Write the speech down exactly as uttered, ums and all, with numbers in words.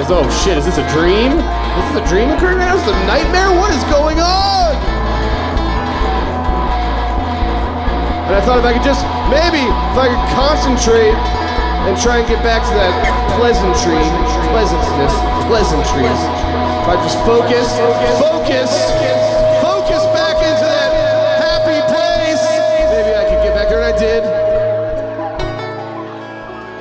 realize, oh shit, is this a dream? Is this a dream occurring now? Is this a nightmare? What is going on? And I thought if I could just, maybe, if I could concentrate and try and get back to that pleasantry, pleasantness, pleasantries. If I just focus, focus,